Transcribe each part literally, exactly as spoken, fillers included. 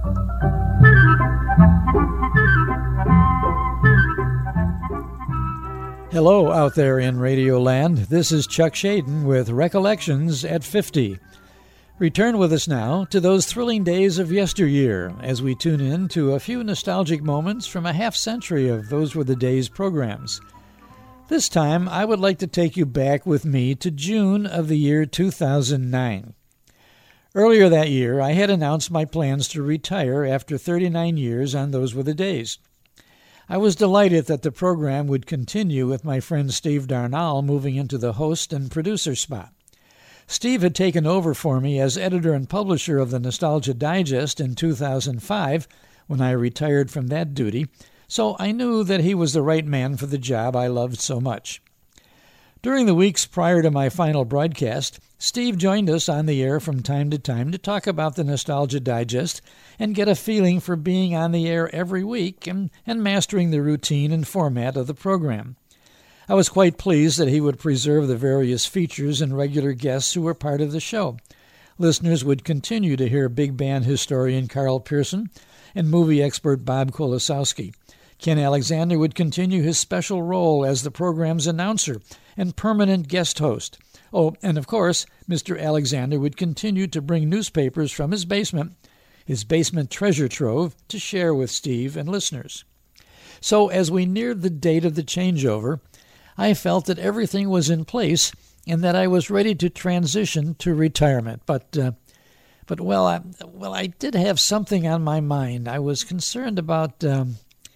Hello out there in Radioland. This is Chuck Shaden with Recollections at fifty. Return with us now to those thrilling days of yesteryear as we tune in to a few nostalgic moments from a half century of Those Were the Days programs. This time, I would like to take you back with me to June of the year two thousand nine. Earlier that year, I had announced my plans to retire after thirty-nine years on Those Were the Days. I was delighted that the program would continue with my friend Steve Darnall moving into the host and producer spot. Steve had taken over for me as editor and publisher of the Nostalgia Digest in two thousand five when I retired from that duty, so I knew that he was the right man for the job I loved so much. During the weeks prior to my final broadcast, Steve joined us on the air from time to time to talk about the Nostalgia Digest and get a feeling for being on the air every week and, and mastering the routine and format of the program. I was quite pleased that he would preserve the various features and regular guests who were part of the show. Listeners would continue to hear big band historian Carl Pearson and movie expert Bob Kolosowski. Ken Alexander would continue his special role as the program's announcer and permanent guest host. Oh, and of course, Mister Alexander would continue to bring newspapers from his basement, his basement treasure trove, to share with Steve and listeners. So as we neared the date of the changeover, I felt that everything was in place and that I was ready to transition to retirement. But, uh, but well, I, well, I did have something on my mind. I was concerned about... Um,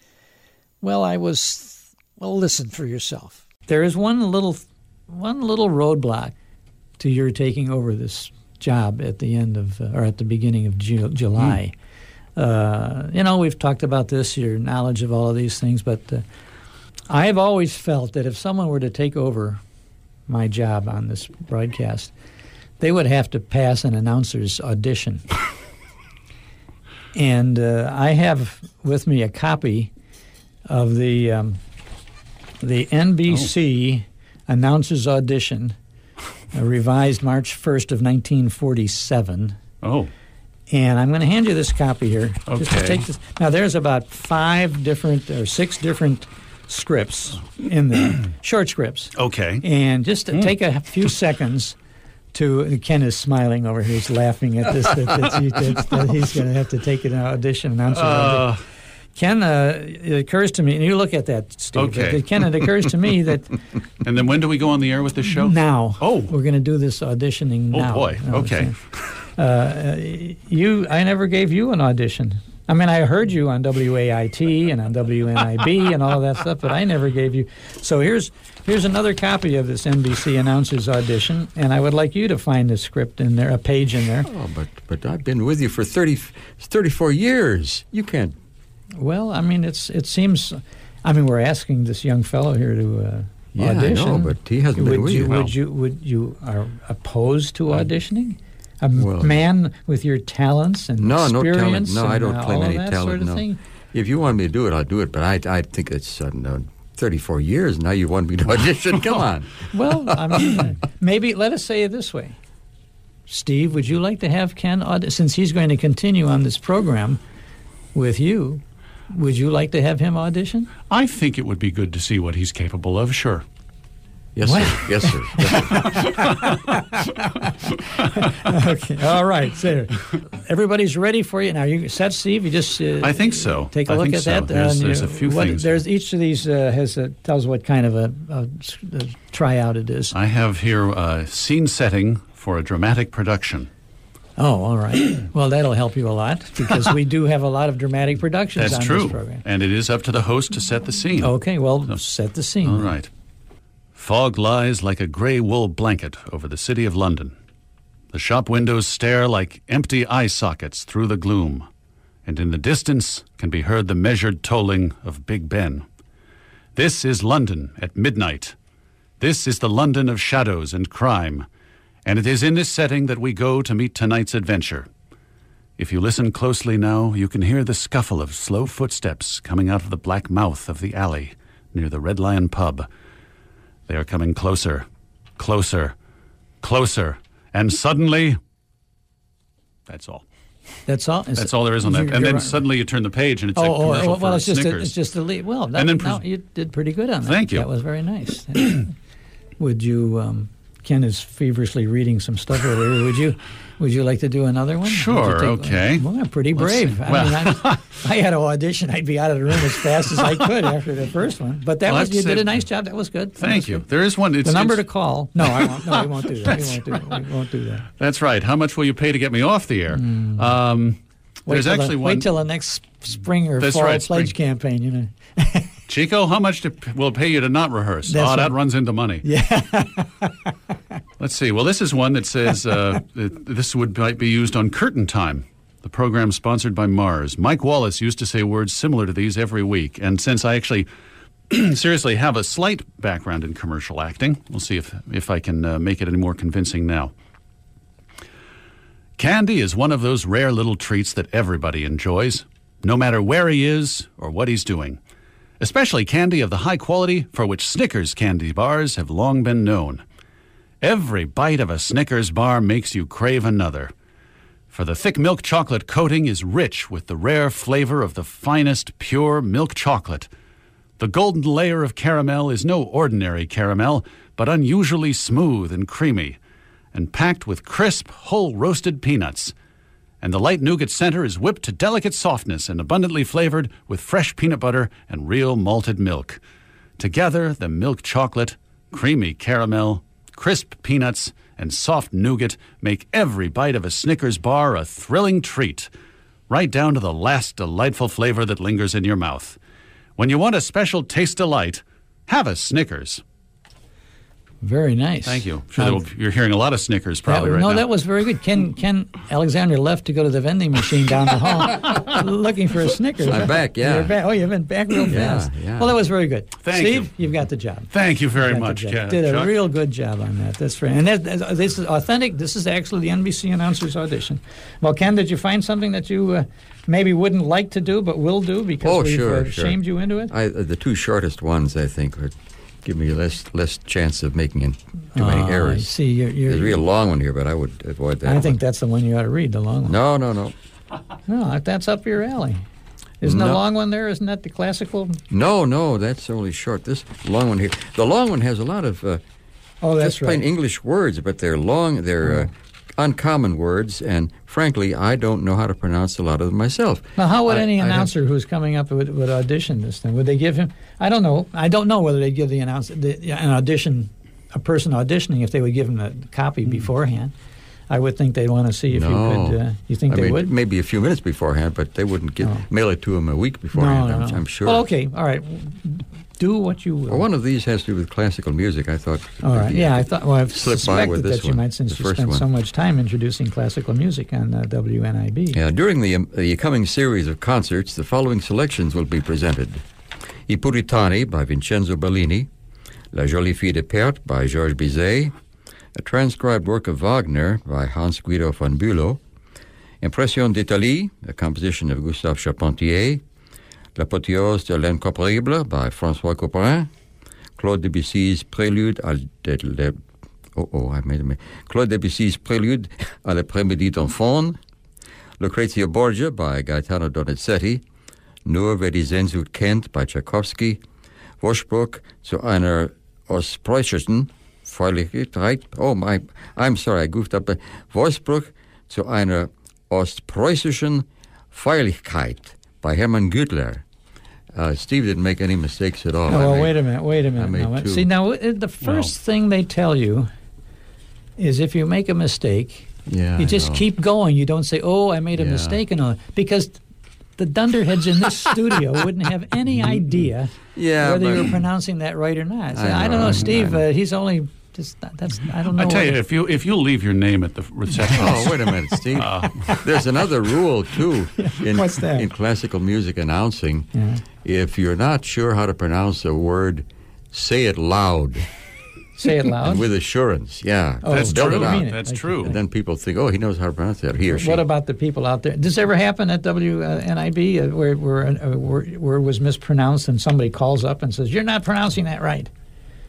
Well, I was, well, listen for yourself. There is one little one little roadblock to your taking over this job at the end of, uh, or at the beginning of Ju- July. Mm. Uh, you know, we've talked about this, your knowledge of all of these things, but uh, I've always felt that if someone were to take over my job on this broadcast, they would have to pass an announcer's audition. And uh, I have with me a copy of the um, the N B C oh. Announcers Audition, uh, revised March first of nineteen forty-seven. Oh. And I'm going to hand you this copy here. Okay. Just to take this. Now, there's about five different or six different scripts in there, short scripts. Okay. And just to mm. take a few seconds to, Ken is smiling over here. He's laughing at this, that, that, he, that, that he's going to have to take an audition, announcer uh. audition. Ken, uh, it occurs to me, and you look at that, Steve. Okay. Ken, it occurs to me that... And then when do we go on the air with this show? Now. Oh. We're going to do this auditioning oh, now. Oh, boy. No, okay. Uh, you, I never gave you an audition. I mean, I heard you on W A I T and on W N I B and all of that stuff, but I never gave you... So here's here's another copy of this N B C Announcers Audition, and I would like you to find a script in there, a page in there. Oh, but, but I've been with you for thirty, thirty-four years. You can't... Well, I mean, it's it seems. I mean, we're asking this young fellow here to uh, yeah, audition. I know, but he hasn't would been with you. you. Would Well. you? Would you are opposed to I, auditioning? A well, man with your talents and no, experience. no talent. No, I don't and, uh, claim all any that talent. Sort of no. thing? If you want me to do it, I'll do it. But I, I think it's uh, no, thirty-four years now. You want me to audition? Come on. Well, I mean, uh, maybe let us say it this way. Steve, would you like to have Ken audition? Since he's going to continue on this program with you, would you like to have him audition? I think it would be good to see what he's capable of, sure. Yes, what? sir. Yes, sir. Yes, sir. Okay. All right. So everybody's ready for you. Now, you set, Steve? You just uh, I think so. Take a I look think at so. that. There's, uh, there's you, a few what, things. There's each of these uh, has a, tells what kind of a, a, a tryout it is. I have here uh, scene setting for a dramatic production. Oh, all right. Well, that'll help you a lot because we do have a lot of dramatic productions That's on true. this program. And it is up to the host to set the scene. Okay, well, So, set the scene. All right. Fog lies like a gray wool blanket over the city of London. The shop windows stare like empty eye sockets through the gloom, and in the distance can be heard the measured tolling of Big Ben. This is London at midnight. This is the London of shadows and crime, and it is in this setting that we go to meet tonight's adventure. If you listen closely now, you can hear the scuffle of slow footsteps coming out of the black mouth of the alley near the Red Lion pub. They are coming closer, closer, closer, and suddenly... That's all. That's all. Is That's it, all there is on that. you're, And then you're, suddenly you turn the page and it's oh, a oh, commercial oh, well, for it's just a, Snickers. it's just a lead. Well, that, And then no, pres- you did pretty good on that. Thank you. That was very nice. Would you? Um, Ken is feverishly reading some stuff over here. Would you? Would you like to do another one? Sure, take, okay. Well, I'm pretty brave. I, Well. mean, I, I had an audition. I'd be out of the room as fast as I could after the first one. But that Well, was you that's did it. a nice job. That was good. That Thank was you. good. There is one. It's, The number it's, to call. No, I won't. No, we won't do that. We won't do that. We won't do that. That's right. How much will you pay to get me off the air? Mm. Um, Wait there's till actually the, one. Wait till the next spring or That's fall right, pledge spring. campaign. You know. Chico, how much to, will it pay you to not rehearse? That's oh, right. that runs into money. Yeah. Let's see. Well, this is one that says uh, that this would might be used on Curtain Time, the program sponsored by Mars. Mike Wallace used to say words similar to these every week. And since I actually seriously have a slight background in commercial acting, we'll see if, if I can uh, make it any more convincing now. Candy is one of those rare little treats that everybody enjoys, no matter where he is or what he's doing. Especially candy of the high quality for which Snickers candy bars have long been known. Every bite of a Snickers bar makes you crave another. For the thick milk chocolate coating is rich with the rare flavor of the finest pure milk chocolate. The golden layer of caramel is no ordinary caramel, but unusually smooth and creamy, and packed with crisp, whole roasted peanuts. And the light nougat center is whipped to delicate softness and abundantly flavored with fresh peanut butter and real malted milk. Together, the milk chocolate, creamy caramel, crisp peanuts, and soft nougat make every bite of a Snickers bar a thrilling treat, right down to the last delightful flavor that lingers in your mouth. When you want a special taste delight, have a Snickers. Very nice. Thank you. Sure, Um, you're hearing a lot of Snickers probably that, right no, now. that was very good. Ken Ken Alexander left to go to the vending machine down the hall looking for a Snickers. I'm back, yeah. You're back. Oh, you've been back real Yeah, fast. yeah. Well, that was very good. Thank Steve, you. you've got the job. Thank you very Got the much, job. Ken. Did a Chuck. real good job on that. That's right. And that, that's- this is authentic. This is actually the N B C announcer's audition. Well, Ken, did you find something that you uh, maybe wouldn't like to do but will do because Oh, we've sure, uh, sure. shamed you into it? I, uh, the two shortest ones, I think, would give me less less chance of making in, too many Oh, I errors. see. You're, you're, There's a real long one here, but I would avoid that I one. think that's the one you ought to read, the long one. No, no, no. No, that's up your alley. Isn't the No. long one there? Isn't that the classical? No, no, that's only short. This long one here. The long one has a lot of uh, Oh, that's just plain right. English words, but they're long, they're uh, uncommon words, and frankly, I don't know how to pronounce a lot of them myself. Now, how would I- any I have- announcer who's coming up would, would audition this thing? Would they give him? I don't know. I don't know whether they give the announcer the, an audition, a person auditioning, if they would give him a copy beforehand. I would think they'd want to see if No. you could. Uh, you think I they mean, would? maybe a few minutes beforehand, but they wouldn't get, Oh. mail it to him a week No, beforehand, no, I'm, no. I'm sure. Well, okay, all right. Do what you will. Well, one of these has to do with classical music, I thought. All right. maybe Yeah, I I could thought. Well, I've slip by suspected with this that you one, might, since the you first spent one. so much time introducing classical music on uh, W N I B. Yeah, during the, um, the coming series of concerts, the following selections will be presented. I Puritani by Vincenzo Bellini, La Jolie Fille de Perth by Georges Bizet, a transcribed work of Wagner by Hans Guido von Bülow, Impression d'Italie, a composition of Gustave Charpentier, L'Apothéose de l'Incompréhensible by François Couperin, Claude Debussy's Prélude à de, de, oh, oh, I made a mistake. Claude Debussy's Prélude à l'après-midi d'enfant, Lucrezia Borgia by Gaetano Donizetti, Nur wer die Sehnsucht kennt by Tchaikovsky, Vorsprung zu einer ostpreußischen Feierlichkeit, oh my, I'm sorry, I goofed up, Vorsprung zu einer ostpreußischen Feierlichkeit by Hermann Güttler. Uh, Steve didn't make any mistakes at all. Oh, I well, made- wait a minute, wait a minute. made Now, two. see, now it- the first thing they tell you is if you make a mistake, Yeah, you I just know. keep going. You don't say, "Oh, I made a Yeah. mistake," and all because the dunderheads in this studio wouldn't have any idea Yeah, whether but- you were pronouncing that right or not. So, I I, don't know, know, I- Steve. I- Uh, he's only just that's. I don't know. I tell you, whether- if you if you leave your name at the reception, Oh, wait a minute, Steve. There's another rule, too, in, What's that? in classical music announcing. Yeah. If you're not sure how to pronounce a word, say it loud say it loud. and with assurance. Yeah. Oh, that's Spell true. it out. mean it. That's Like- true. And then people think, oh, he knows how to pronounce that, he or she. What about the people out there? Does this ever happen at W N I B uh, where where, uh, where where it was mispronounced and somebody calls up and says, "You're not pronouncing that right"?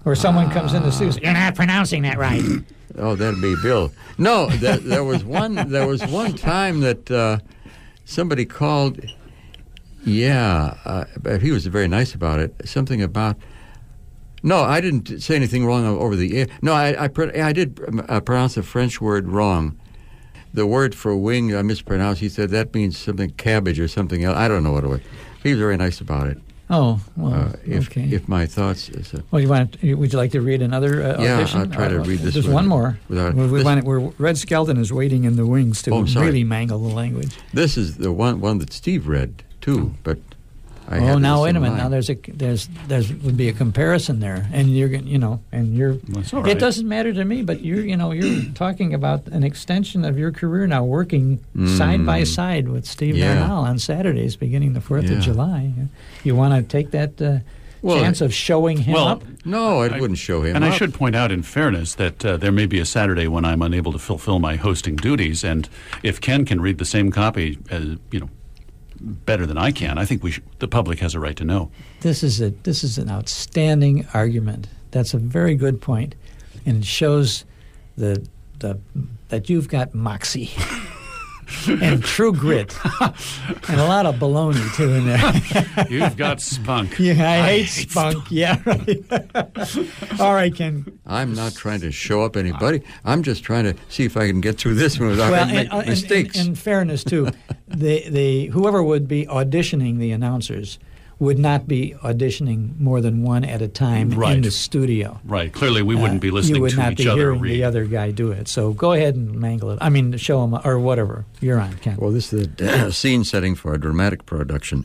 Or someone comes in the studio, you're not pronouncing that right. Oh, that'd be Bill. No, that, there was one. There was one time that uh, somebody called. Yeah, uh, but he was very nice about it. Something about. No, I didn't say anything wrong over the air. No, I I, I did uh, pronounce a French word wrong. The word for wing I mispronounced. He said that means something cabbage or something else. I don't know what it was. He was very nice about it. Oh, well, uh, if, okay. If my thoughts... Uh, well, you want? To, would you like to read another uh, yeah, audition? I'll try to uh, read this. There's one, one more. Without, we, we this, want it, where Red Skelton is waiting in the wings to oh, really mangle the language. This is the one one that Steve read, too, but... I oh, now wait a minute. Mind. Now there's a there's there's would be a comparison there, and you're you know, and you're. That's all right. It doesn't matter to me, but you're you know you're talking about an extension of your career now, working mm. side by side with Steve yeah. Van Hal on Saturdays, beginning the Fourth yeah. of July. You want to take that uh, well, chance of showing him well, up? No, I, I wouldn't show him And up. I should point out, in fairness, that uh, there may be a Saturday when I'm unable to fulfill my hosting duties, and if Ken can read the same copy, as you know. better than I can. I think we should, the public has a right to know. This is a this is an outstanding argument. That's a very good point, and it shows the the that you've got moxie and true grit and a lot of baloney too in there. You've got spunk. Yeah, I, I hate, hate spunk. spunk. Yeah, right. All right, Ken. I'm not trying to show up anybody. I'm just trying to see if I can get through this one without Well, making and, uh, mistakes. In, in fairness, too, the the whoever would be auditioning the announcers would not be auditioning more than one at a time Right. in the studio. Right. Clearly, we wouldn't be Uh, listening you would to not each be other hearing read. the other guy do it. So go ahead and mangle it. I mean, show him or whatever. You're on, Ken. Well, this is the scene setting for a dramatic production.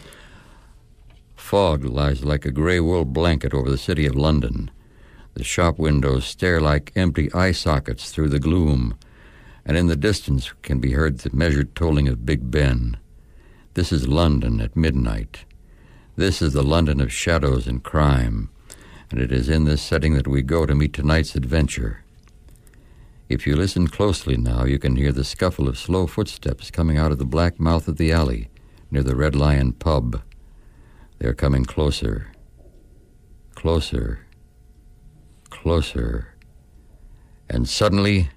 Fog lies like a gray wool blanket over the city of London. The shop windows stare like empty eye sockets through the gloom, and in the distance can be heard the measured tolling of Big Ben. This is London at midnight. This is the London of shadows and crime, and it is in this setting that we go to meet tonight's adventure. If you listen closely now, you can hear the scuffle of slow footsteps coming out of the black mouth of the alley near the Red Lion pub. They are coming closer, closer, closer, and suddenly...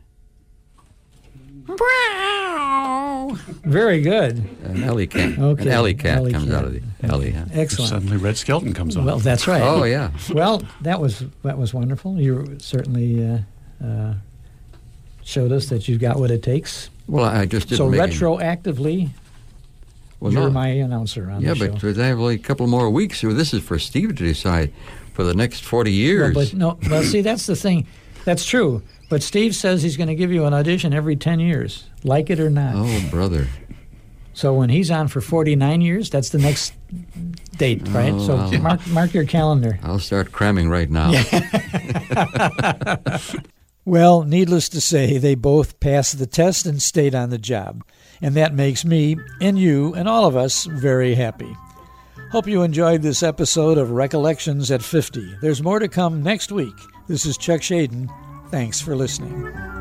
Very good. An alley cat, Okay, an alley cat alley comes cat. out of the alley. Huh? Excellent. Suddenly, Red Skelton comes on. Well, that's right. Oh, yeah. Well, that was that was wonderful. You certainly uh, uh, showed us that you've got what it takes. Well, I just didn't So make any- retroactively, Well, you're no. my announcer on Yeah, the show. but they have only a couple more weeks. So this is for Steve to decide for the next forty years. Well, but no, well, see, that's the thing. That's true. But Steve says he's going to give you an audition every ten years, like it or not. Oh, brother. So when he's on for forty-nine years, that's the next date, right? Oh, so wow. mark mark your calendar. I'll start cramming right now. Well, needless to say, they both passed the test and stayed on the job. And that makes me, and you, and all of us very happy. Hope you enjoyed this episode of Recollections at fifty. There's more to come next week. This is Chuck Shaden. Thanks for listening.